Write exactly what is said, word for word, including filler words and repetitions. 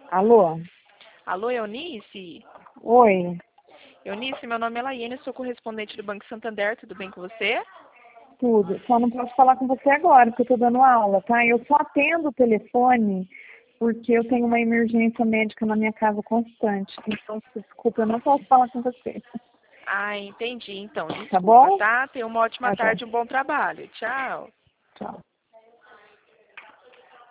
Alô? Alô, Eunice? Oi, Eunice, meu nome é Laiane, sou correspondente do Banco Santander, tudo bem com você? tudo. Só não posso falar com você agora, porque eu tô dando aula, tá? Eu só atendo o telefone porque eu tenho uma emergência médica na minha casa constante. Então, desculpa, eu não posso falar com você. Ah, entendi. Então, Tá desculpa, bom? tá? Tenha uma ótima Tá bom. tarde e um bom trabalho. Tchau. Tchau.